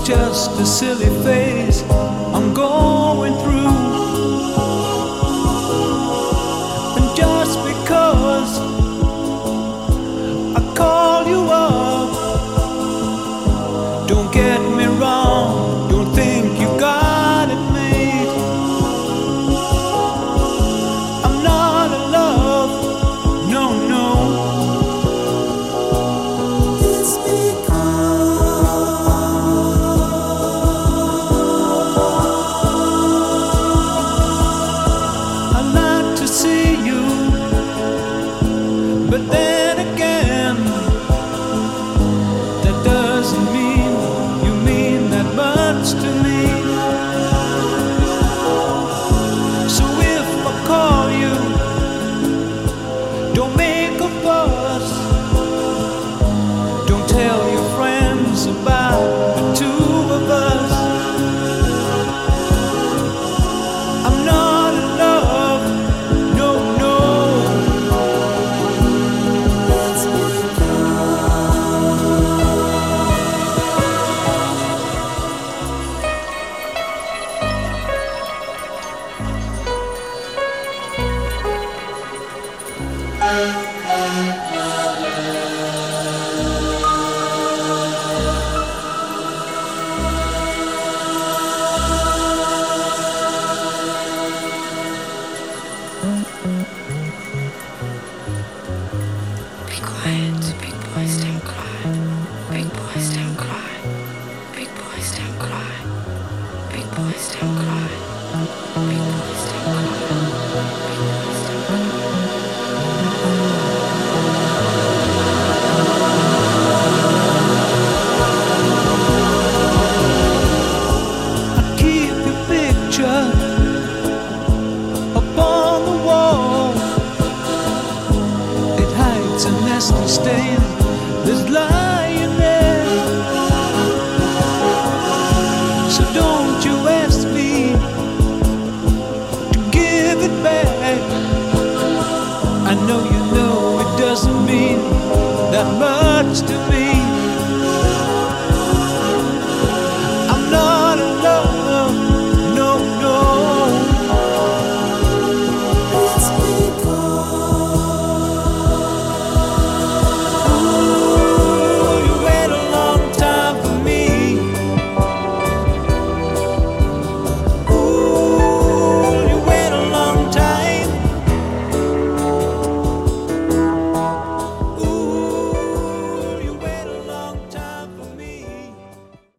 just a silly phase I'm going through. And just because I call you up, don't get me wrong, don't think you got it made. I'm not in love, no, no. It's but then again, that doesn't mean you mean that much to me. So if I call you, don't make a fuss. Don't tell your friends about the two of us. I'm not in love, no, no. Be quiet, big boys don't cry. Big boys don't cry. Big boys don't cry. Big boys don't cry. Big boys don't cry. I keep your picture up on the wall. It hides a nasty stain that's lying there. So don't you ask me to give it back. I know you know it doesn't mean that much to me.